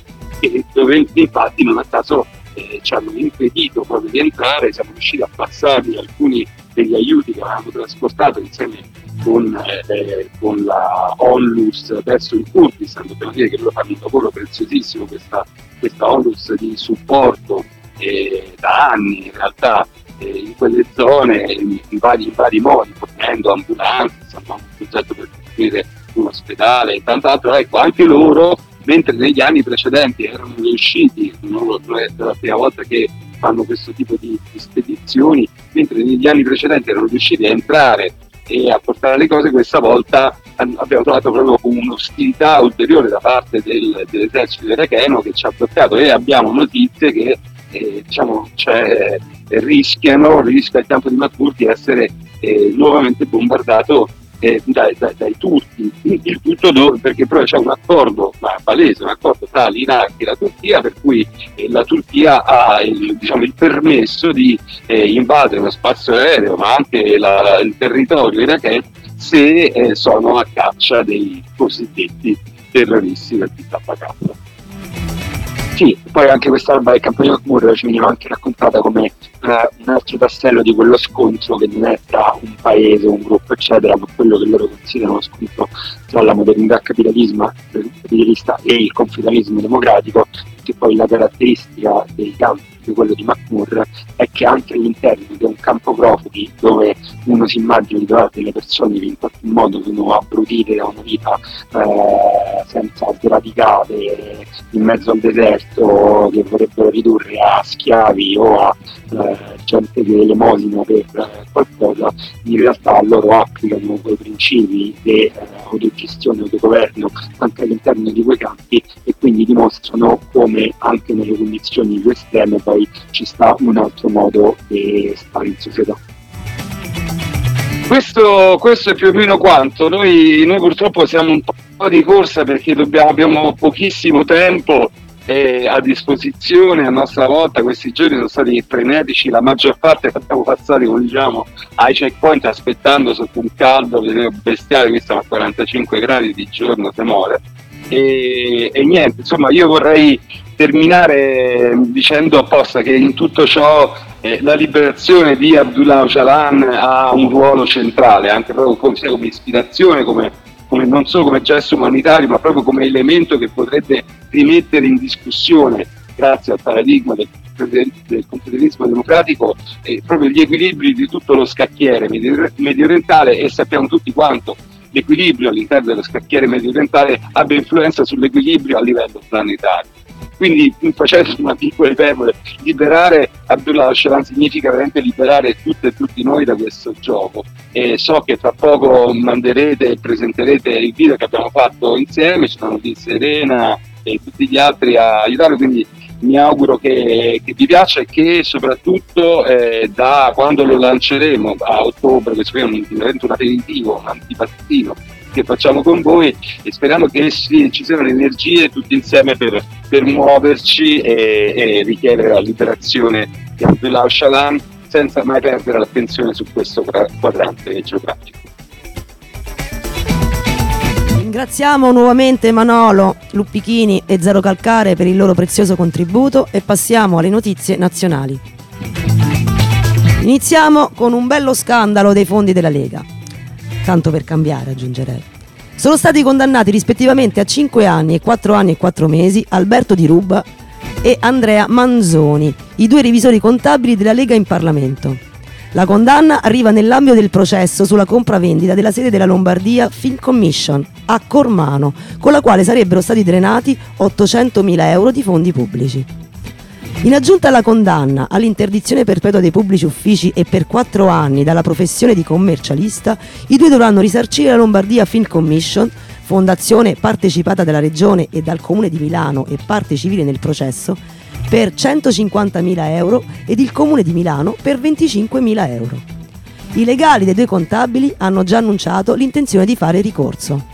[SPEAKER 5] e dove infatti non a caso eh, ci hanno impedito proprio di entrare. Siamo riusciti a passargli alcuni degli aiuti che avevamo trasportato insieme con, eh, con la Onlus verso il Kurdistan. Dobbiamo dire che loro fanno un lavoro preziosissimo, questa, questa Onlus di supporto eh, da anni in realtà in quelle zone in vari, in vari modi, fornendo ambulanze, insomma, un progetto per costruire un ospedale e tant'altro. Ecco, anche loro, mentre negli anni precedenti erano riusciti, non è la prima volta che fanno questo tipo di, di spedizioni, mentre negli anni precedenti erano riusciti a entrare e a portare le cose, questa volta abbiamo trovato proprio un'ostilità ulteriore da parte del, dell'esercito iracheno, che ci ha bloccato, e abbiamo notizie che eh, diciamo, cioè, rischiano, rischia il campo di Makmur di essere eh, nuovamente bombardato eh, dai, dai, dai turchi. Il tutto dove, perché però c'è un accordo ma palese, un accordo tra l'Iraq e la Turchia, per cui eh, la Turchia ha il, diciamo, il permesso di eh, invadere lo spazio aereo ma anche la, il territorio iracheno se eh, sono a caccia dei cosiddetti terroristi del P K K. Sì, poi anche questa roba del campo di Makmur ci veniva anche raccontata come eh, un altro tassello di quello scontro che non è tra un paese, un gruppo eccetera, ma quello che loro considerano lo scontro tra la modernità capitalista e il confederalismo democratico, che poi la caratteristica dei campi, di quello di Makmur, è che anche all'interno di un campo profughi, dove uno si immagina di trovare delle persone che in qualche modo sono abbrutite da una vita eh, senza sradicate in mezzo al deserto, che vorrebbero ridurre a schiavi o a eh, gente che elemosina per eh, qualcosa, in realtà loro applicano quei principi di eh, autogestione e autogoverno anche all'interno di quei campi, e quindi dimostrano come anche nelle condizioni più estreme poi ci sta un altro modo di stare in società. Questo, questo è più o meno quanto. Noi, noi purtroppo siamo un po' di corsa, perché dobbiamo, abbiamo pochissimo tempo eh, a disposizione. A nostra volta questi giorni sono stati frenetici, la maggior parte abbiamo passati, come diciamo, ai checkpoint aspettando sotto un caldo bestiale. Qui stiamo a quarantacinque gradi di giorno, si muore. E, e niente, insomma, io vorrei terminare dicendo apposta che in tutto ciò eh, la liberazione di Abdullah Öcalan ha un ruolo centrale, anche proprio come, sia come ispirazione, come, come non solo come gesto umanitario, ma proprio come elemento che potrebbe rimettere in discussione, grazie al paradigma del, del confederalismo democratico, eh, proprio gli equilibri di tutto lo scacchiere medio orientale, e sappiamo tutti quanto l'equilibrio all'interno dello scacchiere medio orientale abbia influenza sull'equilibrio a livello planetario. Quindi, facendo una piccola iperbole, liberare Abdullah Öcalan significa veramente liberare tutte e tutti noi da questo gioco. E so che tra poco manderete e presenterete il video che abbiamo fatto insieme, ci sono di Serena e tutti gli altri a aiutare, quindi mi auguro che, che vi piaccia e che soprattutto eh, da quando lo lanceremo a ottobre, questo è un, un aperitivo, un antipasto che facciamo con voi, e speriamo che sì, ci siano le energie tutti insieme per, per muoverci e, e richiedere la liberazione di Abdullah Öcalan senza mai perdere l'attenzione su questo quadrante geografico.
[SPEAKER 3] Ringraziamo nuovamente Manolo, Luppichini e Zero Calcare per il loro prezioso contributo e passiamo alle notizie nazionali. Iniziamo con un bello scandalo dei fondi della Lega. Tanto per cambiare, aggiungerei. Sono stati condannati rispettivamente a cinque anni e quattro anni e quattro mesi Alberto Di Ruba e Andrea Manzoni, i due revisori contabili della Lega in Parlamento. La condanna arriva nell'ambito del processo sulla compravendita della sede della Lombardia Film Commission a Cormano, con la quale sarebbero stati drenati ottocentomila euro di fondi pubblici. In aggiunta alla condanna all'interdizione perpetua dei pubblici uffici e per quattro anni dalla professione di commercialista, i due dovranno risarcire la Lombardia Film Commission, fondazione partecipata dalla Regione e dal Comune di Milano e parte civile nel processo, per centocinquantamila euro ed il Comune di Milano per venticinquemila euro. I legali dei due contabili hanno già annunciato l'intenzione di fare ricorso.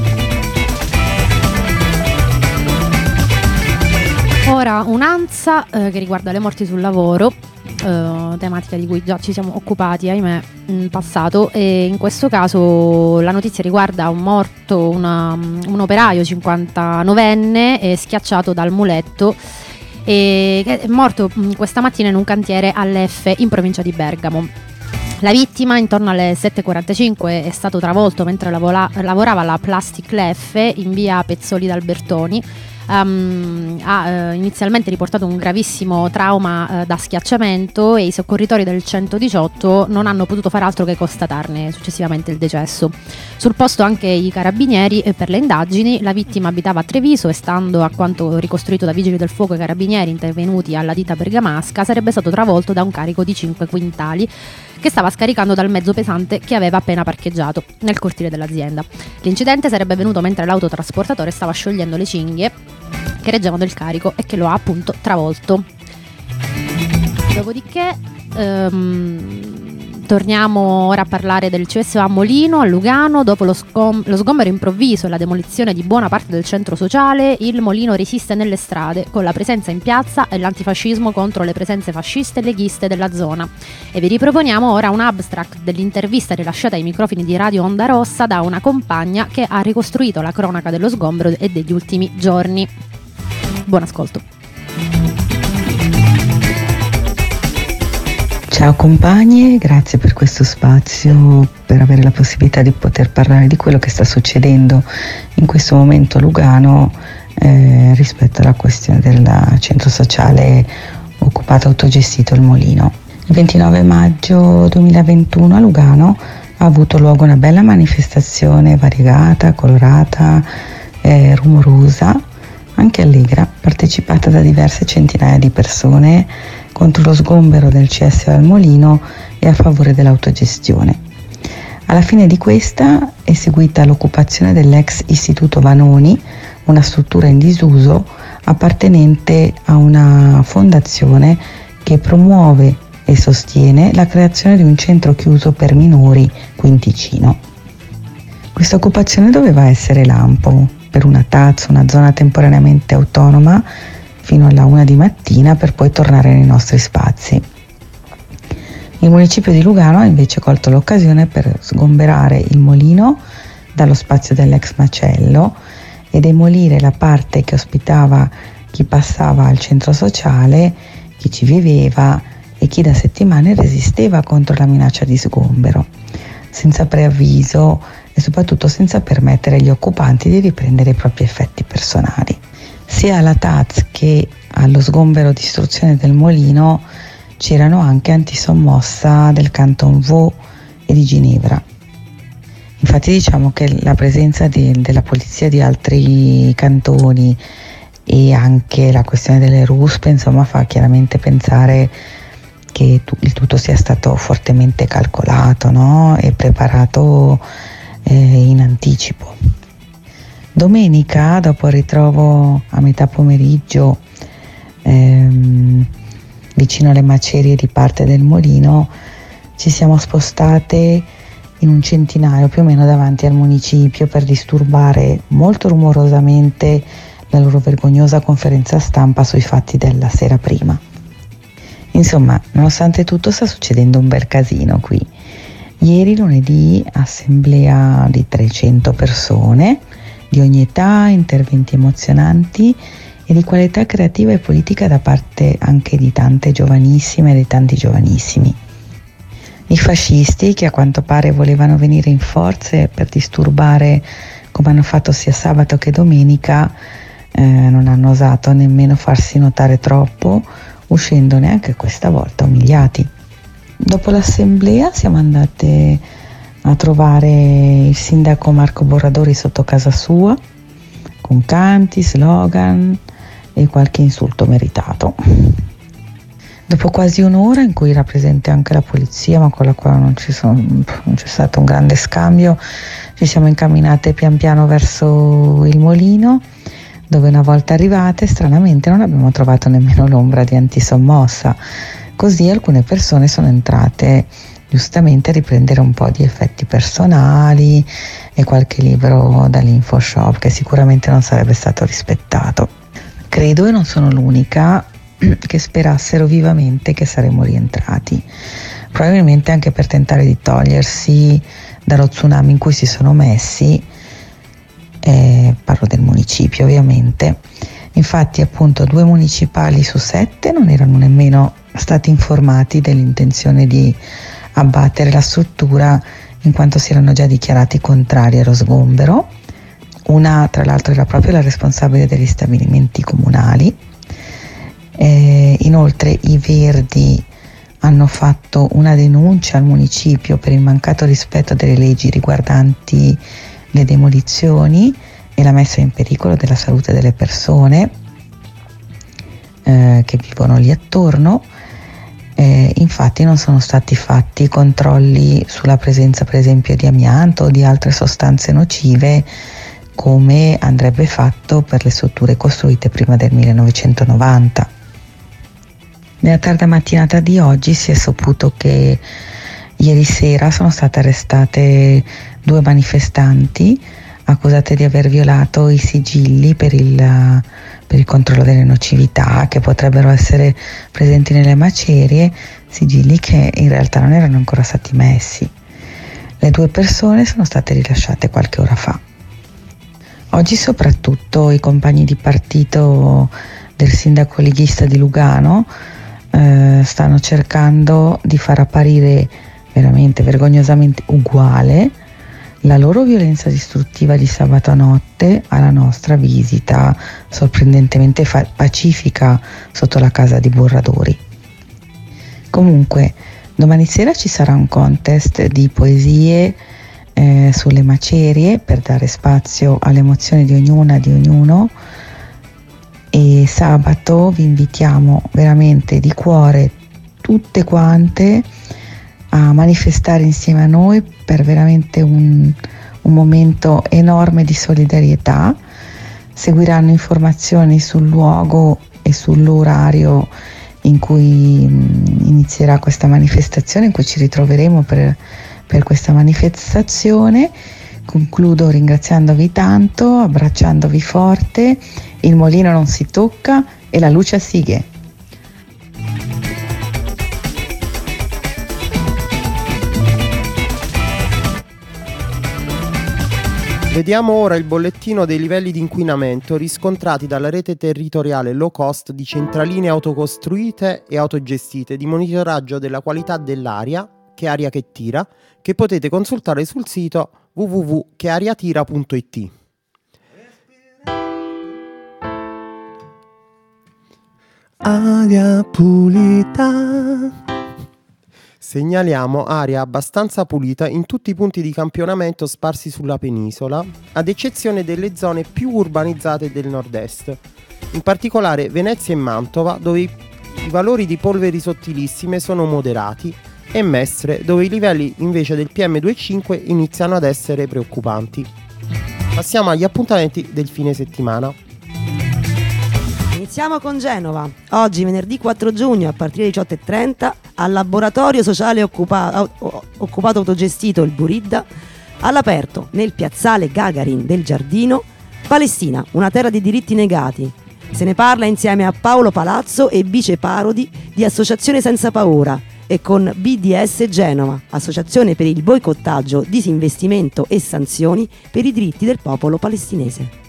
[SPEAKER 2] Ora un'ANSA eh, che riguarda le morti sul lavoro, eh, tematica di cui già ci siamo occupati, ahimè, in passato, e in questo caso la notizia riguarda un morto, una, un operaio cinquantanovenne eh, schiacciato dal muletto, e che è morto questa mattina in un cantiere all'F in provincia di Bergamo. La vittima, intorno alle sette e quarantacinque, è stato travolto mentre lavora, lavorava alla Plastic F in via Pezzoli d'Albertoni. Um, ha uh, inizialmente riportato un gravissimo trauma uh, da schiacciamento e i soccorritori del centodiciotto non hanno potuto fare altro che constatarne successivamente il decesso. Sul posto anche i carabinieri e per le indagini. La vittima abitava a Treviso e, stando a quanto ricostruito da vigili del fuoco e carabinieri intervenuti alla ditta bergamasca, sarebbe stato travolto da un carico di cinque quintali che stava scaricando dal mezzo pesante che aveva appena parcheggiato nel cortile dell'azienda. L'incidente sarebbe avvenuto mentre l'autotrasportatore stava sciogliendo le cinghie che reggevano il carico e che lo ha appunto travolto. Dopodiché ehm, torniamo ora a parlare del C S A Molino a Lugano. Dopo lo, scom- lo sgombero improvviso e la demolizione di buona parte del centro sociale, il Molino resiste nelle strade con la presenza in piazza e l'antifascismo contro le presenze fasciste e leghiste della zona. E vi riproponiamo ora un abstract dell'intervista rilasciata ai microfoni di Radio Onda Rossa da una compagna che ha ricostruito la cronaca dello sgombero e degli ultimi giorni. Buon ascolto.
[SPEAKER 7] Ciao compagni, grazie per questo spazio, per avere la possibilità di poter parlare di quello che sta succedendo in questo momento a Lugano eh, rispetto alla questione del centro sociale occupato autogestito Il Molino. Il ventinove maggio duemilaventuno a Lugano ha avuto luogo una bella manifestazione variegata, colorata, eh, rumorosa, anche allegra, partecipata da diverse centinaia di persone contro lo sgombero del C S A al Molino e a favore dell'autogestione. Alla fine di questa è seguita l'occupazione dell'ex Istituto Vanoni, una struttura in disuso appartenente a una fondazione che promuove e sostiene la creazione di un centro chiuso per minori qui in Ticino. Questa occupazione doveva essere lampo per una tazza, una zona temporaneamente autonoma fino alla una di mattina per poi tornare nei nostri spazi. Il municipio di Lugano ha invece colto l'occasione per sgomberare il Molino dallo spazio dell'ex macello e demolire la parte che ospitava chi passava al centro sociale, chi ci viveva e chi da settimane resisteva contro la minaccia di sgombero, senza preavviso e soprattutto senza permettere agli occupanti di riprendere i propri effetti personali. Sia alla T A Z che allo sgombero distruzione del Molino c'erano anche antisommossa del Canton Vaud e di Ginevra. Infatti diciamo che la presenza di, della polizia di altri cantoni e anche la questione delle ruspe insomma fa chiaramente pensare che tu, il tutto sia stato fortemente calcolato, no? E preparato eh, in anticipo. Domenica, dopo il ritrovo a metà pomeriggio ehm, vicino alle macerie di parte del Molino, ci siamo spostate in un centinaio più o meno davanti al municipio per disturbare molto rumorosamente la loro vergognosa conferenza stampa sui fatti della sera prima. Insomma, nonostante tutto sta succedendo un bel casino qui. Ieri lunedì assemblea di trecento persone, di ogni età, interventi emozionanti e di qualità creativa e politica da parte anche di tante giovanissime e di tanti giovanissimi. I fascisti, che a quanto pare volevano venire in forze per disturbare, come hanno fatto sia sabato che domenica, eh, non hanno osato nemmeno farsi notare troppo, uscendo neanche questa volta umiliati. Dopo l'assemblea siamo andate a trovare il sindaco Marco Borradori sotto casa sua, con canti, slogan e qualche insulto meritato. Dopo quasi un'ora in cui era presente anche la polizia, ma con la quale non, ci sono, non c'è stato un grande scambio, ci siamo incamminate pian piano verso il Molino, dove una volta arrivate stranamente non abbiamo trovato nemmeno l'ombra di antisommossa. Così alcune persone sono entrate giustamente a riprendere un po' di effetti personali e qualche libro dall'info shop che sicuramente non sarebbe stato rispettato. Credo, e non sono l'unica, che sperassero vivamente che saremmo rientrati, probabilmente anche per tentare di togliersi dallo tsunami in cui si sono messi, eh, parlo del municipio ovviamente. Infatti appunto due municipali su sette non erano nemmeno stati informati dell'intenzione di abbattere la struttura, in quanto si erano già dichiarati contrari allo sgombero. Una tra l'altro era proprio la responsabile degli stabilimenti comunali. Eh, inoltre i Verdi hanno fatto una denuncia al municipio per il mancato rispetto delle leggi riguardanti le demolizioni e la messa in pericolo della salute delle persone eh, che vivono lì attorno. Eh, infatti non sono stati fatti controlli sulla presenza per esempio di amianto o di altre sostanze nocive, come andrebbe fatto per le strutture costruite prima del millenovecentonovanta. Nella tarda mattinata di oggi si è saputo che ieri sera sono state arrestate due manifestanti accusate di aver violato i sigilli per il, per il controllo delle nocività che potrebbero essere presenti nelle macerie, sigilli che in realtà non erano ancora stati messi. Le due persone sono state rilasciate qualche ora fa. Oggi soprattutto i compagni di partito del sindaco leghista di Lugano eh, stanno cercando di far apparire veramente vergognosamente uguale la loro violenza distruttiva di sabato notte alla nostra visita sorprendentemente fa- pacifica sotto la casa di Borradori. Comunque, domani sera ci sarà un contest di poesie eh, sulle macerie per dare spazio alle emozioni di ognuna e di ognuno, e sabato vi invitiamo veramente di cuore tutte quante a manifestare insieme a noi per veramente un, un momento enorme di solidarietà. Seguiranno informazioni sul luogo e sull'orario in cui inizierà questa manifestazione, in cui ci ritroveremo per, per questa manifestazione. Concludo ringraziandovi tanto, abbracciandovi forte. Il Molino non si tocca e la luce a sighe.
[SPEAKER 8] Vediamo ora il bollettino dei livelli di inquinamento riscontrati dalla rete territoriale low cost di centraline autocostruite e autogestite di monitoraggio della qualità dell'aria, Che Aria Che Tira, che potete consultare sul sito w w w punto che aria tira punto i t. Aria pulita. Segnaliamo aria abbastanza pulita in tutti i punti di campionamento sparsi sulla penisola, ad eccezione delle zone più urbanizzate del nord-est, in particolare Venezia e Mantova, dove i valori di polveri sottilissime sono moderati, e Mestre, dove i livelli invece del P M due virgola cinque iniziano ad essere preoccupanti. Passiamo agli appuntamenti del fine settimana.
[SPEAKER 3] Passiamo con Genova. Oggi, venerdì quattro giugno, a partire alle diciotto e trenta, al laboratorio sociale occupa- occupato autogestito il Buridda, all'aperto, nel piazzale Gagarin del Giardino, Palestina, una terra di diritti negati. Se ne parla insieme a Paolo Palazzo e Bice Parodi di Associazione Senza Paura e con B D S Genova, Associazione per il boicottaggio, disinvestimento e sanzioni per i diritti del popolo palestinese.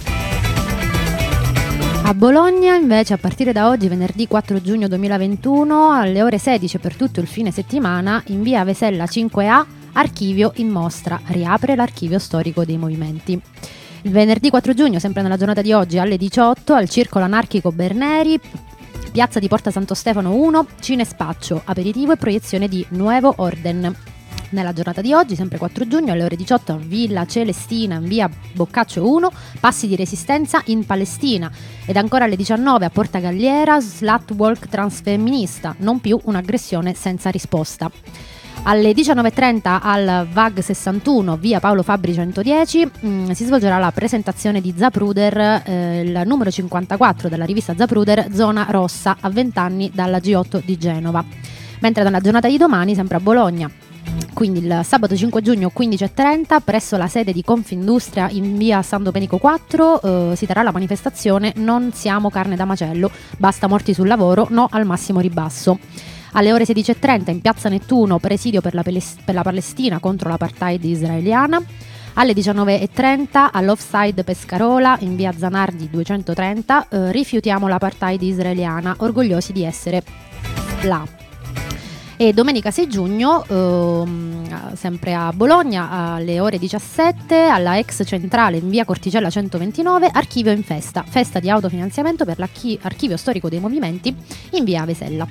[SPEAKER 2] A Bologna invece a partire da oggi, venerdì quattro giugno duemilaventuno, alle ore sedici per tutto il fine settimana, in via Vesella cinque A, archivio in mostra, riapre l'archivio storico dei movimenti. Il venerdì quattro giugno, sempre nella giornata di oggi, alle diciotto, al Circolo Anarchico Berneri, piazza di Porta Santo Stefano uno, Cinespaccio, aperitivo e proiezione di Nuevo Orden. Nella giornata di oggi, sempre quattro giugno, alle ore diciotto, a Villa Celestina, in via Boccaccio uno, passi di resistenza in Palestina. Ed ancora alle diciannove, a Porta Galliera, Slutwalk transfemminista, non più un'aggressione senza risposta. Alle diciannove e trenta al V A G sessantuno, via Paolo Fabbri centodieci, mh, si svolgerà la presentazione di Zapruder, eh, il numero cinquantaquattro della rivista Zapruder, Zona Rossa, a venti anni dalla G otto di Genova. Mentre nella giornata di domani, sempre a Bologna, quindi il sabato cinque giugno quindici e trenta, presso la sede di Confindustria in via San Domenico quattro, eh, si terrà la manifestazione Non siamo carne da macello, basta morti sul lavoro, no al massimo ribasso. Alle ore sedici e trenta in piazza Nettuno, presidio per la, Peles- per la Palestina contro l'apartheid israeliana. Alle diciannove e trenta all'Offside Pescarola in via Zanardi duecentotrenta, eh, rifiutiamo l'apartheid israeliana, orgogliosi di essere là. E domenica sei giugno, ehm, sempre a Bologna, alle ore diciassette, alla ex centrale in via Corticella centoventinove, archivio in festa, festa di autofinanziamento per l'archivio storico dei movimenti in via Vesella.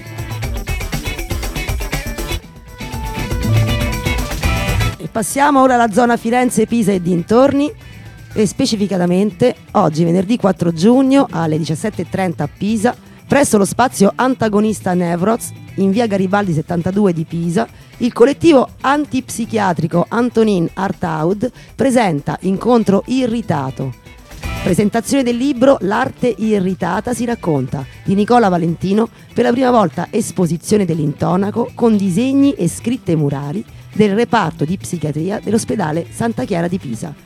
[SPEAKER 3] E passiamo ora alla zona Firenze, Pisa e dintorni, e specificatamente oggi, venerdì quattro giugno, alle diciassette e trenta a Pisa, presso lo spazio antagonista Nevroz, in via Garibaldi settantadue di Pisa, il collettivo antipsichiatrico Antonin Artaud presenta Incontro Irritato. Presentazione del libro L'arte irritata si racconta di Nicola Valentino, per la prima volta esposizione dell'intonaco con disegni e scritte murali del reparto di psichiatria dell'ospedale Santa Chiara di Pisa.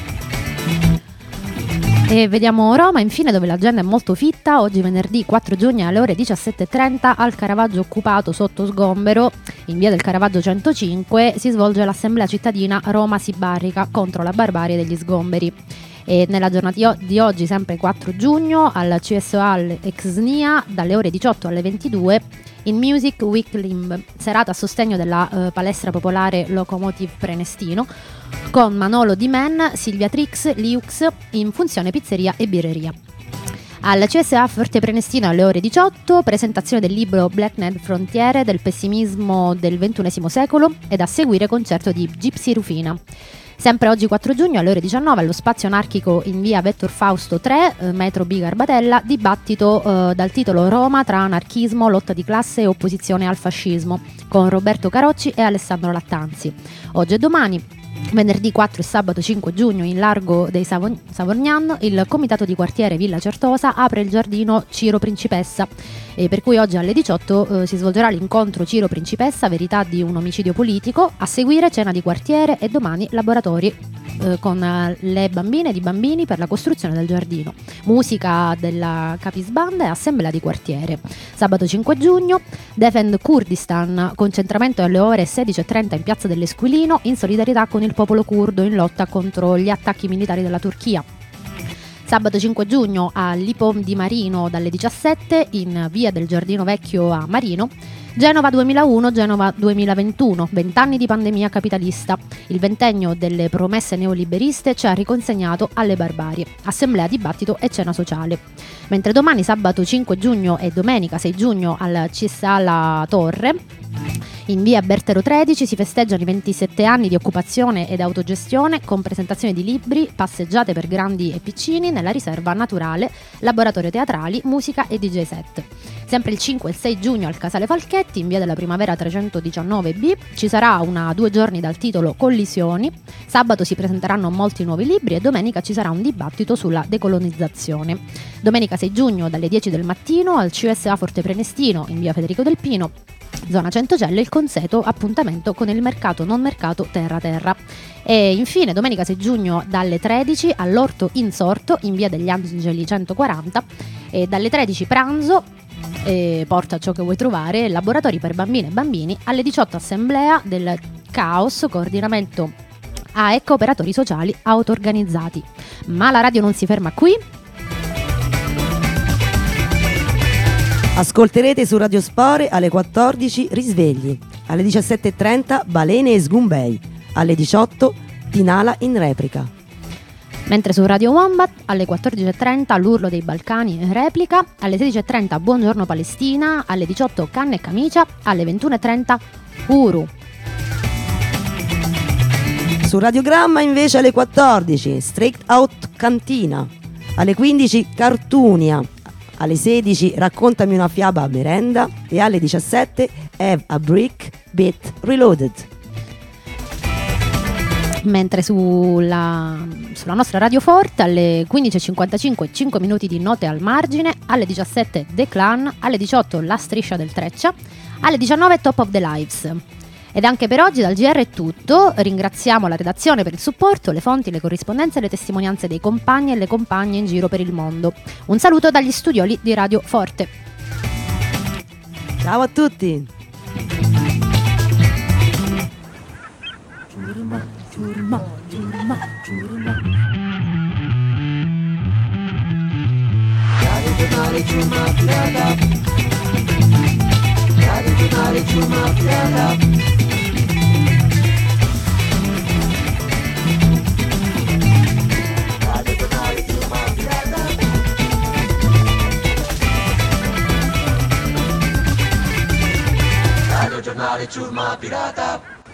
[SPEAKER 2] E vediamo Roma infine, dove l'agenda è molto fitta. Oggi venerdì quattro giugno alle ore diciassette e trenta al Caravaggio occupato sotto sgombero in via del Caravaggio centocinque si svolge l'assemblea cittadina Roma si barrica contro la barbarie degli sgomberi. E nella giornata di oggi, sempre quattro giugno, al C S O A ex N I A dalle ore diciotto alle ventidue in Music Week Limb, serata a sostegno della uh, palestra popolare Locomotive Prenestino, con Manolo Di Men, Silvia Trix, Liux in funzione pizzeria e birreria. Al C S A Forte Prenestino alle ore diciotto, presentazione del libro Blacknet Frontiere del pessimismo del ventunesimo secolo ed a seguire concerto di Gypsy Rufina. Sempre oggi quattro giugno alle ore diciannove allo spazio anarchico in via Vettor Fausto tre, eh, metro B Garbatella, dibattito eh, dal titolo Roma tra anarchismo, lotta di classe e opposizione al fascismo, con Roberto Carocci e Alessandro Lattanzi. Oggi e domani, venerdì quattro e sabato cinque giugno, in largo dei Savon- Savorgnan, il comitato di quartiere Villa Certosa apre il giardino Ciro Principessa, e per cui oggi alle diciotto eh, si svolgerà l'incontro Ciro Principessa, verità di un omicidio politico, a seguire cena di quartiere e domani laboratori eh, con eh, le bambine ed i bambini per la costruzione del giardino, musica della Capis Band e assemblea di quartiere. Sabato cinque giugno, Defend Kurdistan, concentramento alle ore sedici e trenta in piazza dell'Esquilino in solidarietà con il popolo curdo in lotta contro gli attacchi militari della Turchia. Sabato cinque giugno all'Ipom di Marino dalle diciassette in via del Giardino Vecchio a Marino. Genova duemilauno, Genova duemilaventuno, vent'anni di pandemia capitalista. Il ventennio delle promesse neoliberiste ci ha riconsegnato alle barbarie. Assemblea, dibattito e cena sociale. Mentre domani, sabato cinque giugno e domenica sei giugno al C S A La Torre, In via Bertero tredici si festeggiano i ventisette anni di occupazione ed autogestione con presentazione di libri, passeggiate per grandi e piccini nella riserva naturale, laboratorio teatrali, musica e D J set. Sempre il cinque e il sei giugno al Casale Falchetti, in via della Primavera trecentodiciannove B, ci sarà una due giorni dal titolo Collisioni. Sabato si presenteranno molti nuovi libri e domenica ci sarà un dibattito sulla decolonizzazione. Domenica sei giugno dalle dieci del mattino al C S A Forte Prenestino, in via Federico Del Pino, zona Centocelle, il consueto appuntamento con il mercato non mercato terra terra. E infine domenica sei giugno dalle tredici all'Orto Insorto in via degli Angeli centoquaranta, e dalle tredici pranzo, e porta ciò che vuoi trovare, laboratori per bambine e bambini, alle diciotto assemblea del Caos, coordinamento A E C operatori sociali auto-organizzati. Ma la radio non si ferma qui.
[SPEAKER 3] Ascolterete su Radio Spore alle quattordici Risvegli, alle diciassette e trenta Balene e Sgumbei, alle diciotto Tinala in replica.
[SPEAKER 2] Mentre su Radio Wombat alle quattordici e trenta L'Urlo dei Balcani in replica, alle sedici e trenta Buongiorno Palestina, alle diciotto Canne e Camicia, alle ventuno e trenta Uru.
[SPEAKER 3] Su Radiogramma invece alle quattordici Straight Out Cantina, alle quindici Cartunia, alle sedici Raccontami una fiaba a merenda e alle diciassette Have a Brick Bit Reloaded.
[SPEAKER 2] Mentre sulla, sulla nostra Radio Forte alle quindici e cinquantacinque cinque minuti di note al margine, alle diciassette The Clan, alle diciotto La Striscia del Treccia, alle diciannove Top of the Lives. Ed anche per oggi dal G R è tutto. Ringraziamo la redazione per il supporto, le fonti, le corrispondenze e le testimonianze dei compagni e le compagne in giro per il mondo. Un saluto dagli studioli di Radio Forte.
[SPEAKER 3] Ciao a tutti.
[SPEAKER 1] Ciurma, ciurma, ciurma, ciurma. Radio Giornale Ciurma Pirata. Radio Giornale Ciurma Pirata. Giornale Ciurma Pirata.